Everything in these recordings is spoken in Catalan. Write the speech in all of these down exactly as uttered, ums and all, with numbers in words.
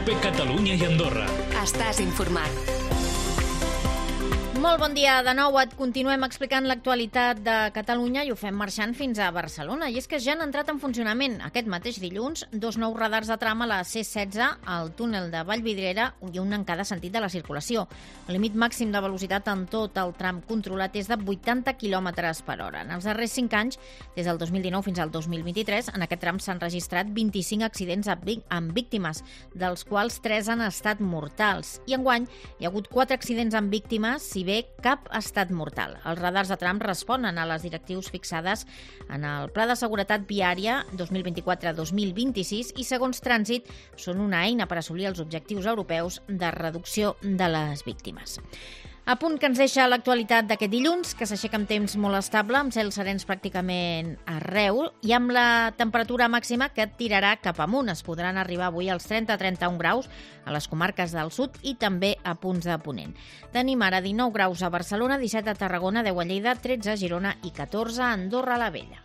COPE Catalunya i Andorra. Estàs informat. Molt bon dia de nou. Et continuem explicant l'actualitat de Catalunya i ho fem marxant fins a Barcelona. I és que ja han entrat en funcionament aquest mateix dilluns dos nous radars de tram a la C setze, al túnel de Vallvidrera i un en cada sentit de la circulació. El límit màxim de velocitat en tot el tram controlat és de vuitanta quilòmetres per hora. En els darrers cinc anys, des del dos mil dinou fins al dos mil vint-i-tres, en aquest tram s'han registrat vint-i-cinc accidents amb víctimes, dels quals tres han estat mortals. I enguany hi ha hagut quatre accidents amb víctimes, si bé cap ha estat mortal. Els radars de tram responen a les directrius fixades en el Pla de Seguretat Viària dos mil vint-i-quatre dos mil vint-i-sis i, segons Trànsit, són una eina per assolir els objectius europeus de reducció de les víctimes. A punt que ens deixa l'actualitat d'aquest dilluns, que s'aixeca amb temps molt estable, amb cels serens pràcticament arreu, i amb la temperatura màxima que tirarà cap amunt. Es podran arribar avui als trenta a trenta-un graus a les comarques del sud i també a punts de Ponent. Tenim ara dinou graus a Barcelona, disset a Tarragona, deu a Lleida, tretze a Girona i catorze a Andorra la Vella.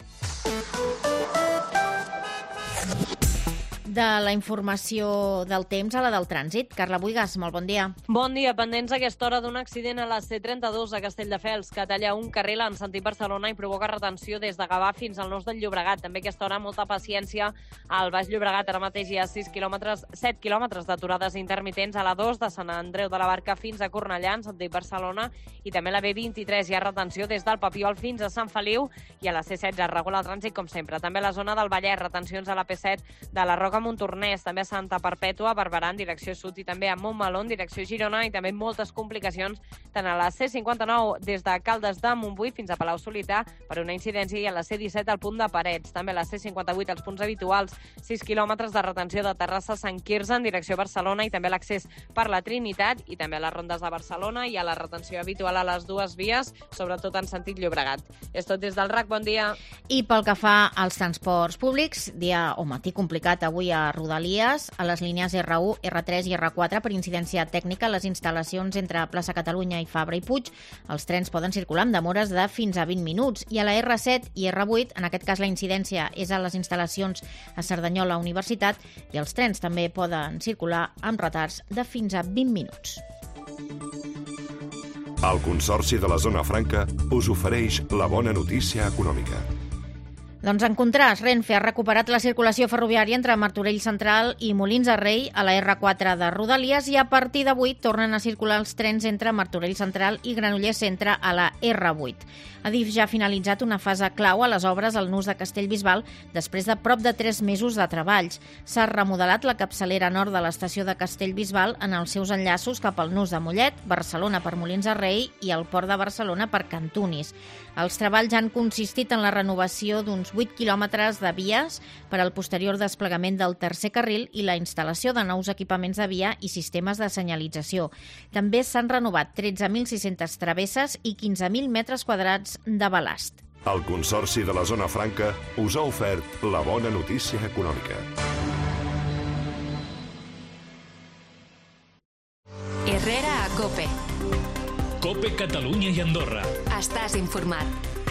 De la informació del temps a la del trànsit. Carla Buigas, molt bon dia. Bon dia. Pendents a aquesta hora d'un accident a la C trenta-dos a Castelldefels, que talla un carril en sentit Barcelona i provoca retenció des de Gavà fins al Nus del Llobregat. També a aquesta hora molta paciència al Baix Llobregat. Ara mateix hi ha sis quilòmetres, set quilòmetres d'aturades intermitents a la dos de Sant Andreu de la Barca fins a Cornellà, en sentit Barcelona, i també a la B vint-i-tres hi ha retenció des del Papiol fins a Sant Feliu, i a la C setze es regula el trànsit com sempre. També a la zona del Vallès, retencions a la P set de la Roca Montornès, també a Santa Perpètua, Barberà en direcció sud i també a Montmeló en direcció Girona, i també moltes complicacions tant a la C cinquanta-nou des de Caldes de Montbui fins a Palau Solità per una incidència, i a la C disset al punt de Parets. També a la C cinquanta-vuit als punts habituals, sis quilòmetres de retenció de Terrassa a Sant Quirze en direcció a Barcelona, i també l'accés per la Trinitat i també a les rondes de Barcelona i a la retenció habitual a les dues vies, sobretot en sentit Llobregat. És tot des del R A C, bon dia. I pel que fa als transports públics, dia o matí complicat avui a Rodalies, a les línies R u, R tres i R quatre per incidència tècnica a les instal·lacions entre Plaça Catalunya i Fabra i Puig. Els trens poden circular amb demores de fins a vint minuts. I a la R set i R vuit, en aquest cas la incidència és a les instal·lacions a Cerdanyola Universitat, i els trens també poden circular amb retards de fins a vint minuts. El Consorci de la Zona Franca us ofereix la bona notícia econòmica. Doncs en contrast, Renfe ha recuperat la circulació ferroviària entre Martorell Central i Molins de Rei a la R quatre de Rodalies, i a partir d'avui tornen a circular els trens entre Martorell Central i Granollers Centre a la R vuit. Adif ja ha finalitzat una fase clau a les obres al nus de Castellbisbal després de prop de tres mesos de treballs. S'ha remodelat la capçalera nord de l'estació de Castellbisbal en els seus enllaços cap al nus de Mollet, Barcelona per Molins de Rei i el Port de Barcelona per Cantunis. Els treballs han consistit en la renovació d'uns vuit quilòmetres de vies per al posterior desplegament del tercer carril i la instal·lació de nous equipaments de via i sistemes de senyalització. També s'han renovat tretze mil sis-centes travesses i quinze mil metres quadrats de balast. El Consorci de la Zona Franca us ha ofert la bona notícia econòmica. Herrera a COPE. COPE Catalunya i Andorra. Estàs informat.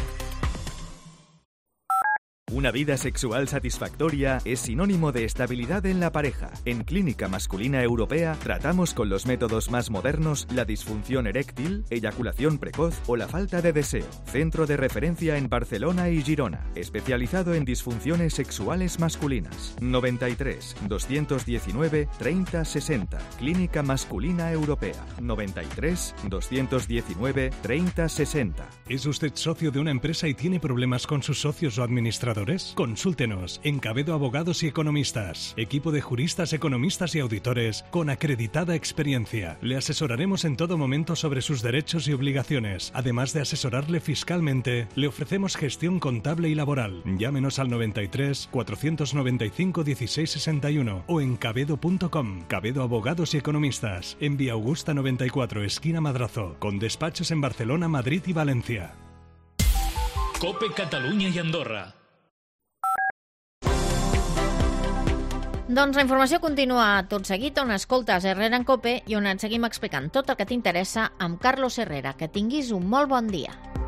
Una vida sexual satisfactoria es sinónimo de estabilidad en la pareja. En Clínica Masculina Europea tratamos con los métodos más modernos la disfunción eréctil, eyaculación precoz o la falta de deseo. Centro de referencia en Barcelona y Girona, especializado en disfunciones sexuales masculinas. noventa y tres, doscientos diecinueve, treinta sesenta. Clínica Masculina Europea. noventa y tres, doscientos diecinueve, treinta sesenta. ¿Es usted socio de una empresa y tiene problemas con sus socios o administradores? Consúltenos en Cabedo Abogados y Economistas, equipo de juristas, economistas y auditores con acreditada experiencia. Le asesoraremos en todo momento sobre sus derechos y obligaciones. Además de asesorarle fiscalmente, le ofrecemos gestión contable y laboral. Llámenos al noventa y tres, cuatrocientos noventa y cinco, dieciséis sesenta y uno o en cabedo punto com. Cabedo Abogados y Economistas, en Vía Augusta noventa y cuatro, esquina Madrazo, con despachos en Barcelona, Madrid y Valencia. COPE Catalunya i Andorra. Doncs la informació continua tot seguit on escoltes Herrera en COPE i on et seguim explicant tot el que t'interessa amb Carlos Herrera. Que tinguis un molt bon dia.